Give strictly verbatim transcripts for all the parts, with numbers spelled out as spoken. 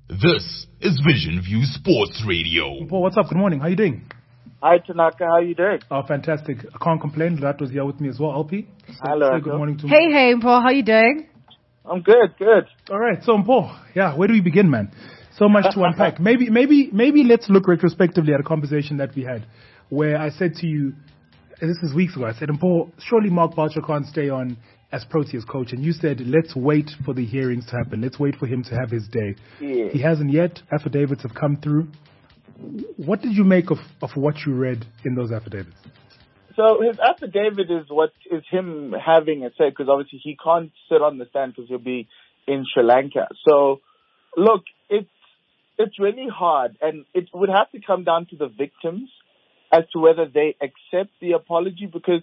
This is Vision View Sports Radio. Paul, what's up? Good morning. How you doing? Hi, Tanaka. How you doing? Oh, fantastic. I can't complain. That was here with me as well. L P. So Hello. Say good morning to me. Hey, hey, Paul. How you doing? I'm good, good. All right. So, Paul, yeah, where do we begin, man? So much to unpack. Maybe, maybe, maybe let's look retrospectively at a conversation that we had where I said to you, and this is weeks ago, I said, and Paul, surely Mark Boucher can't stay on as Proteas coach. And you said, let's wait for the hearings to happen. Let's wait for him to have his day. Yeah. He hasn't yet. Affidavits have come through. What did you make of, of what you read in those affidavits? So his affidavit is what is him having a say, because obviously he can't sit on the stand because he'll be in Sri Lanka. So, look, it's it's really hard, and it would have to come down to the victims as to whether they accept the apology, because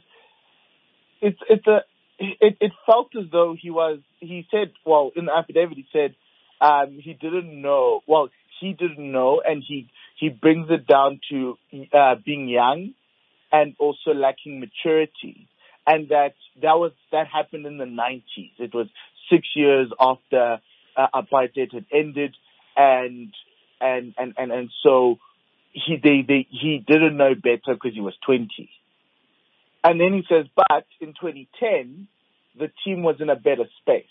it's it's a it, it felt as though he was he said well in the affidavit he said um, he didn't know well he didn't know and he he brings it down to uh, being young and also lacking maturity, and that that was that happened in the nineties. It was six years after uh, apartheid had ended, and and and and, and so he they, they he didn't know better because he was twenty. And then he says, but in twenty ten, the team was in a better space.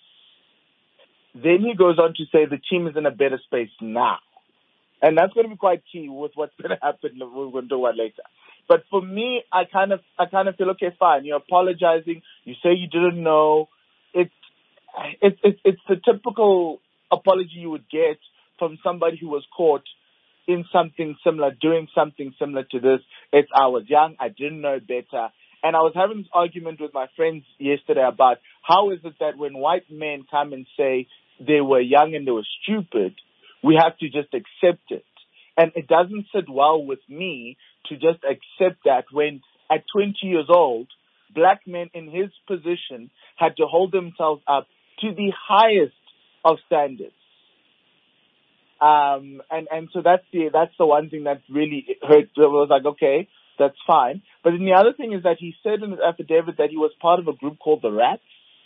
Then he goes on to say the team is in a better space now. And that's going to be quite key with what's going to happen. We're going to talk about later. But for me, I kind of, I kind of feel, okay, fine. You're apologizing. You say you didn't know. It's, it's, it's, it's the typical apology you would get from somebody who was caught in something similar, doing something similar to this. It's, I was young. I didn't know better. And I was having this argument with my friends yesterday about how is it that when white men come and say they were young and they were stupid, we have to just accept it. And it doesn't sit well with me to just accept that when at twenty years old, black men in his position had to hold themselves up to the highest of standards. Um, and, and so that's the, that's the one thing that really hurt. I was like, okay, that's fine. But then the other thing is that he said in his affidavit that he was part of a group called the Rats,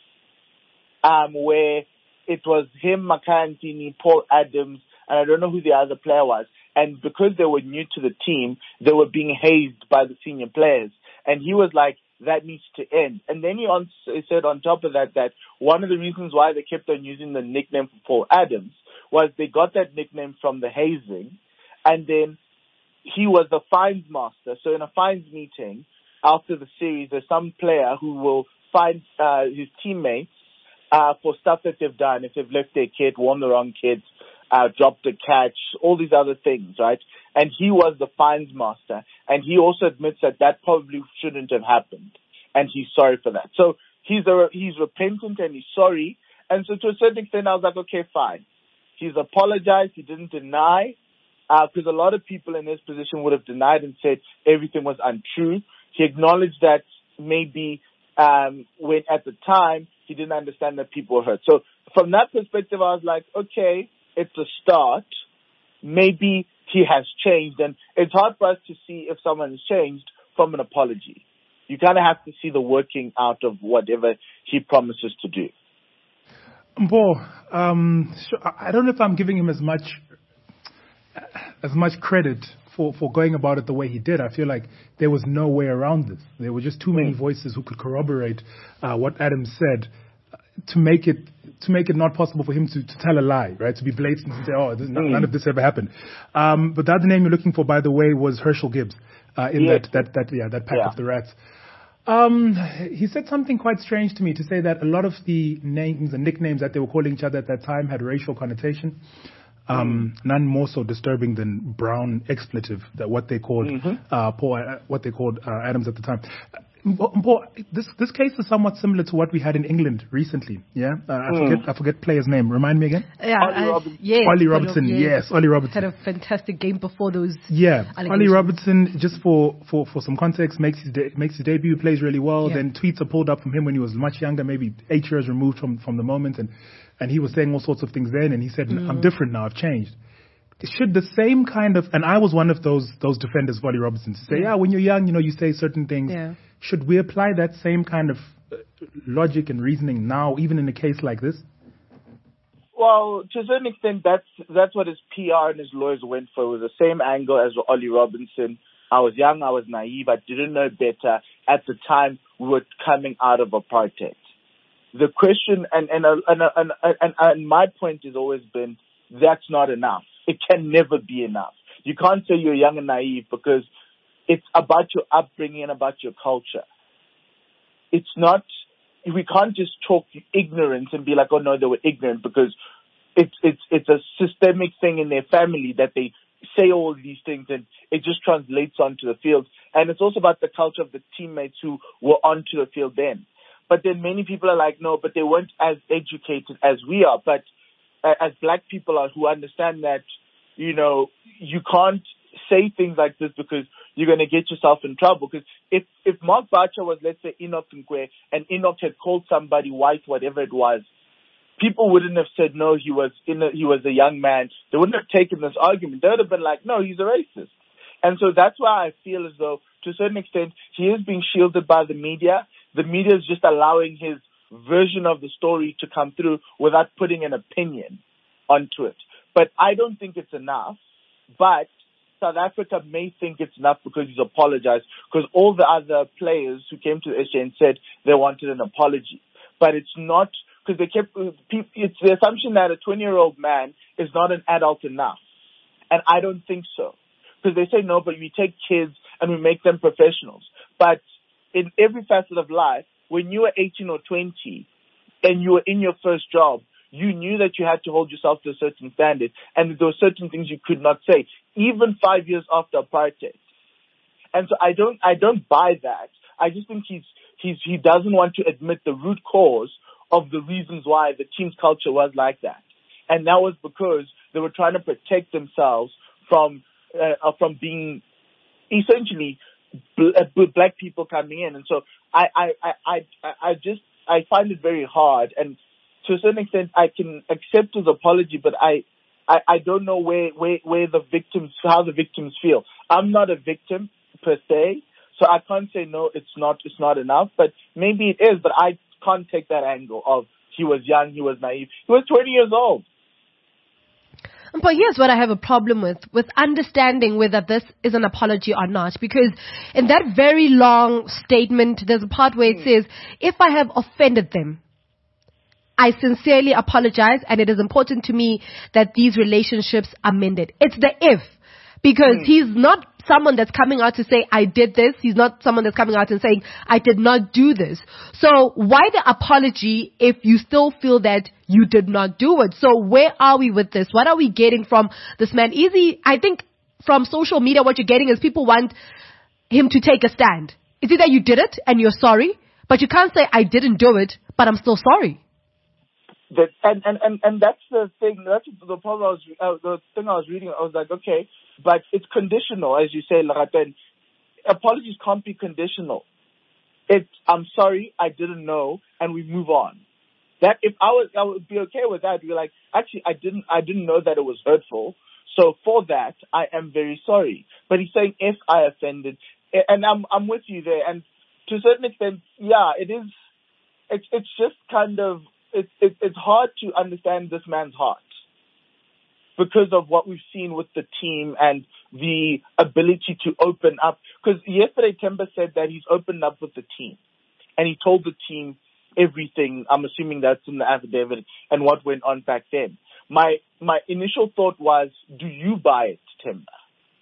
um, where it was him, Makhaya Ntini, Paul Adams, and I don't know who the other player was. And because they were new to the team, they were being hazed by the senior players. And he was like, that needs to end. And then he, on, he said on top of that, that one of the reasons why they kept on using the nickname for Paul Adams was they got that nickname from the hazing. And then he was the fines master. So in a fines meeting after the series, there's some player who will fine uh, his teammates uh, for stuff that they've done. If they've left their kid, worn the wrong kids, uh, dropped a catch, all these other things, right? And he was the fines master. And he also admits that that probably shouldn't have happened. And he's sorry for that. So he's a, he's repentant and he's sorry. And so to a certain extent, I was like, okay, fine. He's apologized. He didn't deny. Because uh, a lot of people in his position would have denied and said everything was untrue. He acknowledged that maybe um, when at the time he didn't understand that people were hurt. So from that perspective, I was like, okay, it's a start. Maybe he has changed. And it's hard for us to see if someone has changed from an apology. You kind of have to see the working out of whatever he promises to do. Paul, um, I don't know if I'm giving him as much as much credit for, for going about it the way he did. I feel like there was no way around this. There were just too many voices who could corroborate uh, what Adams said uh, to make it to make it not possible for him to, to tell a lie, right? To be blatant and say, oh, this, mm. none of this ever happened. Um, but the other name you're looking for, by the way, was Herschel Gibbs uh, in yeah. that, that, that, yeah, that pack yeah. of the Rats. Um, he said something quite strange to me to say that a lot of the names and nicknames that they were calling each other at that time had racial connotation. Um, mm. None more so disturbing than brown expletive, that what they called, mm-hmm. uh, Paul, uh, what they called uh, Adams at the time. Uh, Paul, this this case is somewhat similar to what we had in England recently. Yeah, uh, I mm. forget I forget player's name. Remind me again. Yeah, Ollie uh, Robertson. Yes, Ollie Robertson. Yes, yes Ollie Robertson had a fantastic game before those. Yeah, Ollie Robertson. Just for, for, for some context, makes his de- makes his debut, plays really well. Yeah. Then tweets are pulled up from him when he was much younger, maybe eight years removed from from the moment, and and he was saying all sorts of things then, and he said, mm. "I'm different now. I've changed." Should the same kind of, and I was one of those those defenders of Ollie Robertson, to say, yeah, when you're young, you know, you say certain things. Yeah. Should we apply that same kind of uh, logic and reasoning now, even in a case like this? Well, to a certain extent, that's that's what his P R and his lawyers went for. It was the same angle as Ollie Robinson. I was young, I was naive, I didn't know better. At the time, we were coming out of apartheid. The question, and and and and, and, and my point has always been, that's not enough. It can never be enough. You can't say you're young and naive because it's about your upbringing and about your culture. It's not, we can't just talk ignorance and be like, oh no, they were ignorant, because it's, it's, it's a systemic thing in their family that they say all these things and it just translates onto the field. And it's also about the culture of the teammates who were onto the field then. But then many people are like, no, but they weren't as educated as we are. But uh, as black people are who understand that, you know, you can't say things like this because you're going to get yourself in trouble. Because if, if Mark Bacha was, let's say, Enoch Nkwe, and Enoch had called somebody white, whatever it was, people wouldn't have said, no, he was in a, he was a young man. They wouldn't have taken this argument. They would have been like, no, he's a racist. And so that's why I feel as though, to a certain extent, he is being shielded by the media. The media is just allowing his version of the story to come through without putting an opinion onto it. But I don't think it's enough. But South Africa may think it's enough because he's apologized, because all the other players who came to the S G N said they wanted an apology. But it's not, because they kept, it's the assumption that a twenty-year-old man is not an adult enough. And I don't think so. Because they say, no, but we take kids and we make them professionals. But in every facet of life, when you were eighteen or twenty and you were in your first job, you knew that you had to hold yourself to a certain standard and that there were certain things you could not say, even five years after apartheid. And so I don't, I don't buy that. I just think he's, he's, he doesn't want to admit the root cause of the reasons why the team's culture was like that. And that was because they were trying to protect themselves from, uh, from being essentially black people coming in. And so I, I, I, I, I just, I find it very hard. And to a certain extent, I can accept his apology, but I, I, I don't know where, where, where the victims, how the victims feel. I'm not a victim per se, so I can't say no, it's not, it's not enough, but maybe it is, but I can't take that angle of he was young, he was naive. He was twenty years old. But here's what I have a problem with, with understanding whether this is an apology or not. Because in that very long statement, there's a part where it says, if I have offended them, I sincerely apologize, and it is important to me that these relationships are mended. It's the if. Because mm. he's not someone that's coming out to say, I did this. He's not someone that's coming out and saying, I did not do this. So why the apology if you still feel that you did not do it? So where are we with this? What are we getting from this man? Easy, I think from social media, what you're getting is people want him to take a stand. It's either you did it and you're sorry, but you can't say, I didn't do it, but I'm still sorry. That, and, and, and, and that's the thing, that's the problem I was, uh, the thing I was reading, I was like, okay, but it's conditional, as you say, Lerato. Apologies can't be conditional. It's, I'm sorry, I didn't know, and we move on. That, if I was, I would be okay with that. Be like, actually, I didn't, I didn't know that it was hurtful. So for that, I am very sorry. But he's saying, if I offended, and I'm, I'm with you there. And to a certain extent, yeah, it is, it's, it's just kind of, It's, it, it's hard to understand this man's heart because of what we've seen with the team and the ability to open up. Because yesterday Temba said that he's opened up with the team and he told the team everything. I'm assuming that's in the affidavit and what went on back then. My, my initial thought was, do you buy it, Temba?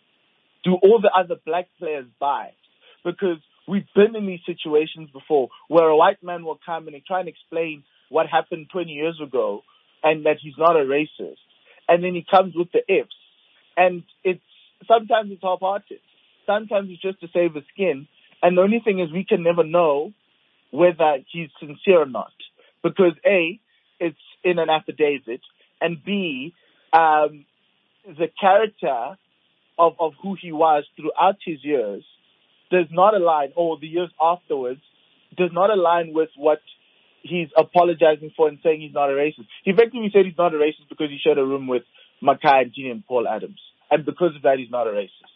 Do all the other black players buy it? Because we've been in these situations before where a white man will come and try and explain what happened twenty years ago and that he's not a racist. And then he comes with the ifs. And it's, sometimes it's half-hearted. Sometimes it's just to save his skin. And the only thing is we can never know whether he's sincere or not. Because A, it's in an affidavit. And B, um, the character of, of who he was throughout his years does not align, or the years afterwards, does not align with what he's apologizing for and saying he's not a racist. He effectively said he's not a racist because he shared a room with Makai Ntini and Paul Adams. And because of that, he's not a racist.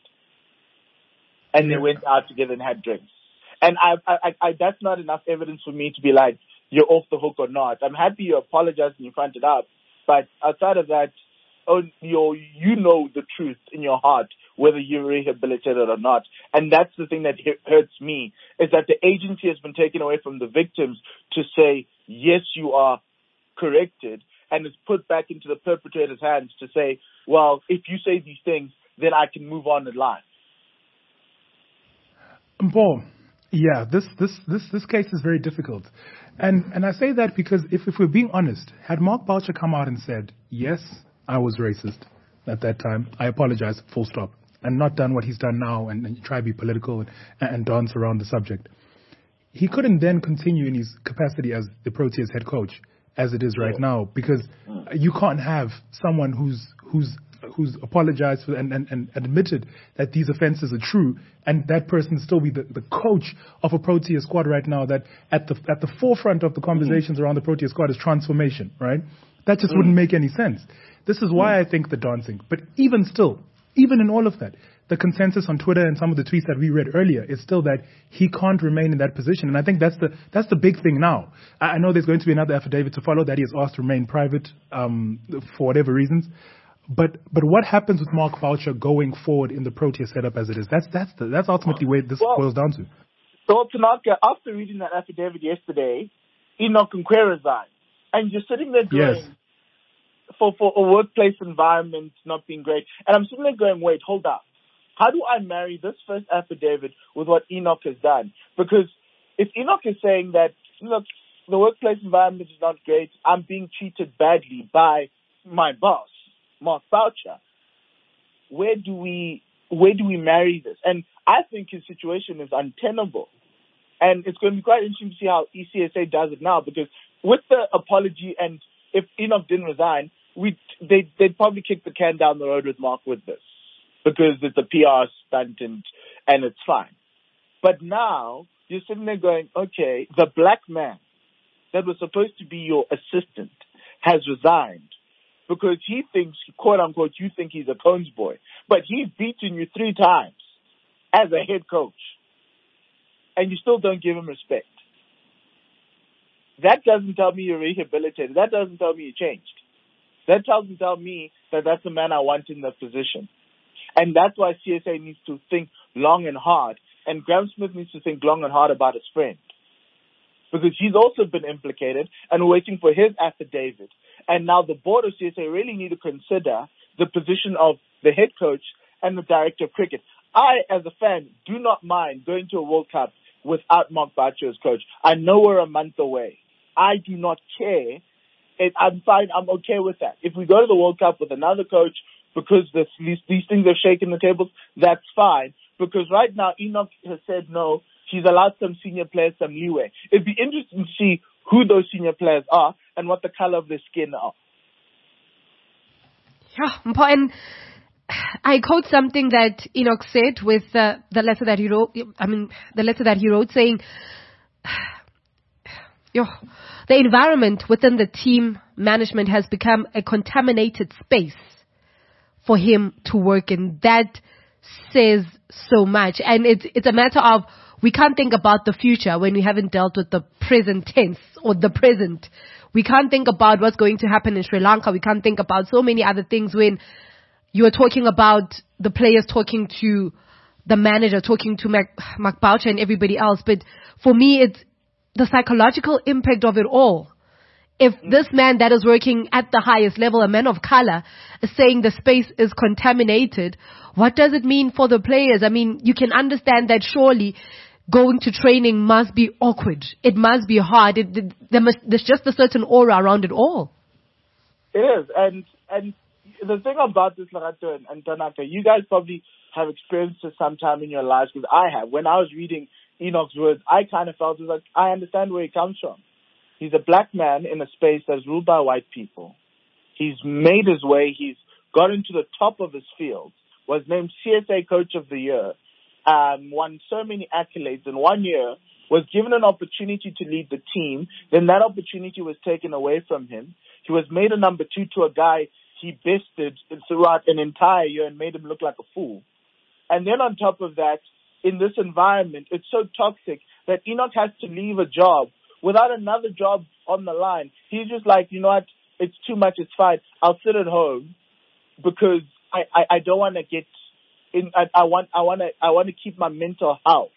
And they went out together and had drinks. And I, I, I, that's not enough evidence for me to be like, you're off the hook or not. I'm happy you apologized and you fronted up. But outside of that, oh, you you know the truth in your heart, whether you're rehabilitated or not. And that's the thing that hurts me, is that the agency has been taken away from the victims to say, yes, you are corrected, and it's put back into the perpetrator's hands to say, well, if you say these things, then I can move on in life. Paul, yeah, this, this, this, this case is very difficult. And, and I say that because if, if we're being honest, had Mark Boucher come out and said, yes, I was racist at that time, I apologize, full stop, and not done what he's done now and, and try to be political and, and dance around the subject, he couldn't then continue in his capacity as the Proteas head coach as it is right now, because you can't have someone who's who's who's apologized for and, and, and admitted that these offenses are true, and that person still be the, the coach of a Protea squad right now that at the at the forefront of the conversations mm. around the Protea squad is transformation, right? That just mm. wouldn't make any sense. This is why mm. I think the dancing. But even still, even in all of that, the consensus on Twitter and some of the tweets that we read earlier is still that he can't remain in that position. And I think that's the that's the big thing now. I, I know there's going to be another affidavit to follow that he has asked to remain private um, for whatever reasons. But but what happens with Mark Boucher going forward in the Protea setup as it is? That's that's the, that's ultimately where this well, boils down to. So Tanaka, after reading that affidavit yesterday, Enoch Nkwe resigned, and you're sitting there going, yes. for for a workplace environment not being great, and I'm sitting there going, wait, hold up. How do I marry this first affidavit with what Enoch has done? Because if Enoch is saying that, look, the workplace environment is not great, I'm being treated badly by my boss, Mark Boucher, where do we where do we marry this? And I think his situation is untenable. And it's going to be quite interesting to see how E C S A does it now, because with the apology, and if Enoch didn't resign, we they they'd probably kick the can down the road with Mark with this, because it's a P R stunt and, and it's fine. But now you're sitting there going, okay, the black man that was supposed to be your assistant has resigned because he thinks, quote unquote, you think he's a Cones boy. But he's beaten you three times as a head coach, and you still don't give him respect. That doesn't tell me you're rehabilitated. That doesn't tell me you changed. That doesn't tell me that that's the man I want in that position. And that's why C S A needs to think long and hard. And Graham Smith needs to think long and hard about his friend, because he's also been implicated and waiting for his affidavit. And now the board of C S A really need to consider the position of the head coach and the director of cricket. I, as a fan, do not mind going to a World Cup without Mark Boucher as coach. I know we're a month away. I do not care. It, I'm fine. I'm okay with that. If we go to the World Cup with another coach, because this, these, these things are shaking the tables, that's fine. Because right now, Enoch has said no. He's allowed some senior players some leeway. It'd be interesting to see who those senior players are and what the color of their skin are. Yeah, and I quote something that Enoch said with uh, the letter that he wrote. I mean, the letter that he wrote saying, yo, the environment within the team management has become a contaminated space for him to work in. That says so much. And it's, it's a matter of, we can't think about the future when we haven't dealt with the present tense or the present. We can't think about what's going to happen in Sri Lanka. We can't think about so many other things when you are talking about the players talking to the manager, talking to Mark, Mark Boucher and everybody else. But for me, it's the psychological impact of it all. If this man that is working at the highest level, a man of color, is saying the space is contaminated, what does it mean for the players? I mean, you can understand that surely going to training must be awkward. It must be hard. It, it, there must, there's just a certain aura around it all. It is. And and the thing about this, Lerato and, and Tanaka, you guys probably have experienced this sometime in your lives, because I have. When I was reading Enoch's words, I kind of felt it was like, I understand where he comes from. He's a black man in a space that's ruled by white people. He's made his way. He's got into the top of his field, was named C S A Coach of the Year, um, won so many accolades in one year, was given an opportunity to lead the team. Then that opportunity was taken away from him. He was made a number two to a guy he bested throughout an entire year and made him look like a fool. And then on top of that, in this environment, it's so toxic that Enoch has to leave a job without another job on the line. He's just like, you know what, it's too much, it's fine. I'll sit at home because I, I, I don't want to get in. I, I want I want to I want to keep my mental health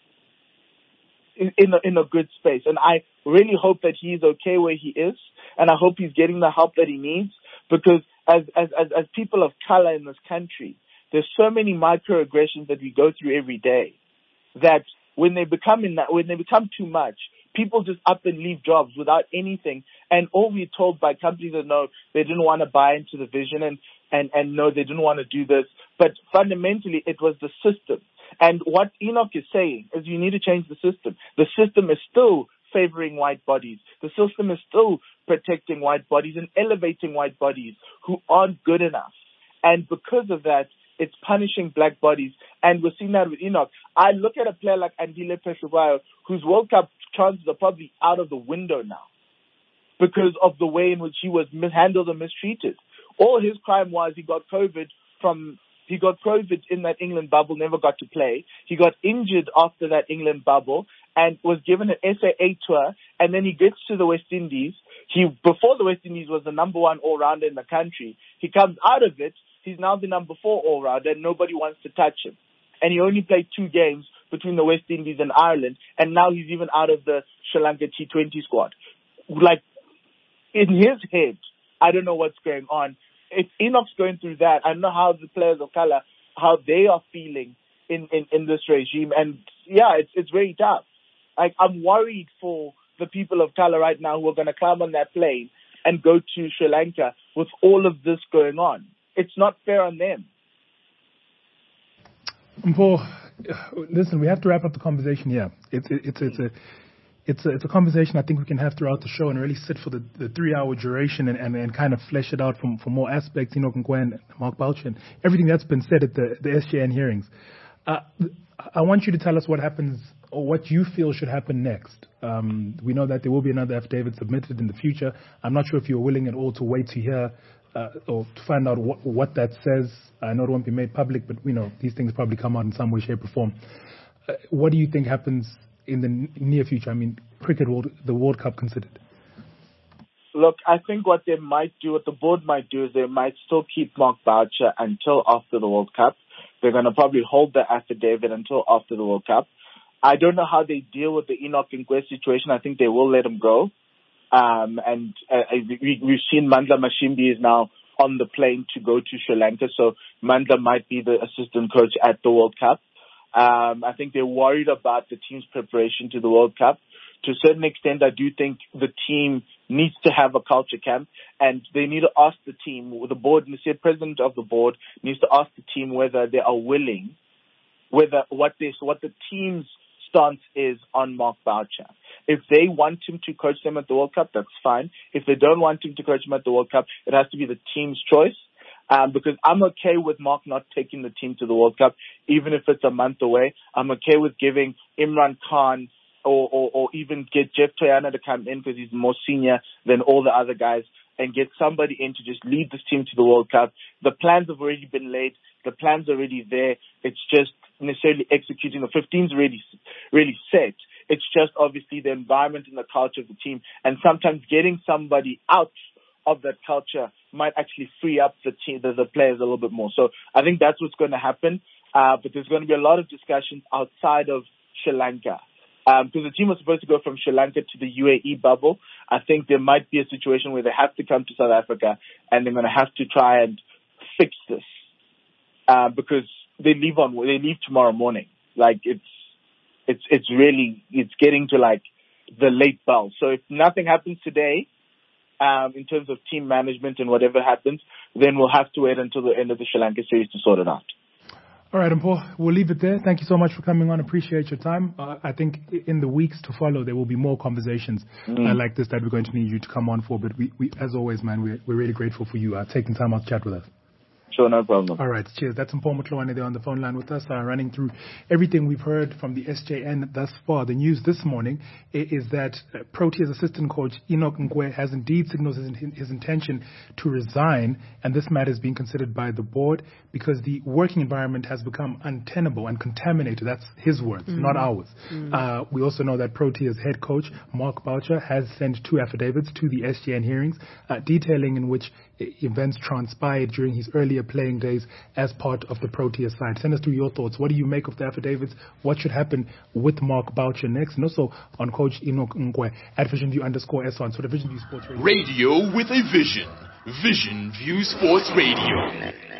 in in a, in a good space, and I really hope that he's okay where he is, and I hope he's getting the help that he needs, because as as as, as people of color in this country, there's so many microaggressions that we go through every day that when they become in that when they become too much, people just up and leave jobs without anything. And all we're told by companies that no, they didn't want to buy into the vision, and, and, and no, they didn't want to do this. But fundamentally, it was the system. And what Enoch is saying is you need to change the system. The system is still favoring white bodies. The system is still protecting white bodies and elevating white bodies who aren't good enough. And because of that, it's punishing black bodies. And we're seeing that with Enoch. I look at a player like Andile Phehlukwayo, whose World Cup chances are probably out of the window now because of the way in which he was mishandled and mistreated. All his crime was he got COVID from, he got COVID in that England bubble, never got to play. He got injured after that England bubble and was given an S A A tour, and then he gets to the West Indies. He, before the West Indies, was the number one all-rounder in the country. He comes out of it, he's now the number four all-rounder, and nobody wants to touch him. And he only played two games between the West Indies and Ireland, and now he's even out of the Sri Lanka T twenty squad. Like, in his head, I don't know what's going on. If Enoch's going through that, I don't know how the players of color, how they are feeling in, in, in this regime. And yeah, it's it's very tough. Like, I'm worried for the people of color right now who are going to climb on that plane and go to Sri Lanka with all of this going on. It's not fair on them. Mpho, listen, we have to wrap up the conversation here. It's it, it's it's a it's a it's a conversation I think we can have throughout the show and really sit for the, the three hour duration and, and, and kind of flesh it out from, from more aspects. Enoch Nkwen, Mark Boucher, and everything that's been said at the the S J N hearings. Uh, I want you to tell us what happens or what you feel should happen next. Um, we know that there will be another affidavit submitted in the future. I'm not sure if you're willing at all to wait to hear uh, or to find out what, what that says. I know it won't be made public, but you know these things probably come out in some way, shape, or form. Uh, what do you think happens in the n- near future? I mean, cricket, world, the World Cup considered. Look, I think what they might do, what the board might do, is they might still keep Mark Boucher until after the World Cup. They're going to probably hold the affidavit until after the World Cup. I don't know how they deal with the Enoch Nkwen situation. I think they will let him go. Um, and uh, we, we've seen Mandla Mashimbi is now on the plane to go to Sri Lanka, so Mandla might be the assistant coach at the World Cup. Um, I think they're worried about the team's preparation to the World Cup. To a certain extent, I do think the team needs to have a culture camp, and they need to ask the team, the board, the president of the board needs to ask the team whether they are willing, whether what this, what the team's stance is on Mark Boucher. If they want him to coach them at the World Cup, that's fine. If they don't want him to coach them at the World Cup, it has to be the team's choice. Um, because I'm okay with Mark not taking the team to the World Cup, even if it's a month away. I'm okay with giving Imran Khan or, or, or even get Jeff Toyana to come in because he's more senior than all the other guys and get somebody in to just lead this team to the World Cup. The plans have already been laid. The plans are already there. It's just necessarily executing. The fifteen's already, really set. It's just obviously the environment and the culture of the team. And sometimes getting somebody out of that culture might actually free up the team, the, the players a little bit more. So I think that's what's going to happen. Uh, but there's going to be a lot of discussions outside of Sri Lanka. Um, because the team was supposed to go from Sri Lanka to the U A E bubble. I think there might be a situation where they have to come to South Africa and they're going to have to try and fix this. Uh, because they leave on, they leave tomorrow morning. Like it's, it's, it's really, it's getting to like the late bell. So if nothing happens today, um, in terms of team management and whatever happens, then we'll have to wait until the end of the Sri Lanka series to sort it out. All right, Mpho, we'll leave it there. Thank you so much for coming on. Appreciate your time. Uh, I think in the weeks to follow, there will be more conversations mm. uh, like this that we're going to need you to come on for. But we, we as always, man, we're, we're really grateful for you uh, taking time out to chat with us. Sure, no problem. All right, cheers. That's Mpho Motloane there on the phone line with us, uh, running through everything we've heard from the S J N thus far. The news this morning is that uh, Proteas assistant coach Enoch Nkwe has indeed signaled his, his intention to resign, and this matter is being considered by the board because the working environment has become untenable and contaminated. That's his words, mm. not ours. Mm. Uh, we also know that Proteas head coach Mark Boucher has sent two affidavits to the S J N hearings uh, detailing in which events transpired during his earlier playing days as part of the Proteas side. Send us through your thoughts. What do you make of the affidavits? What should happen with Mark Boucher next? And also on Coach Enoch Nkwe at VisionView underscore S on. So the VisionView Sports Radio. Radio with a vision. Vision View Sports Radio.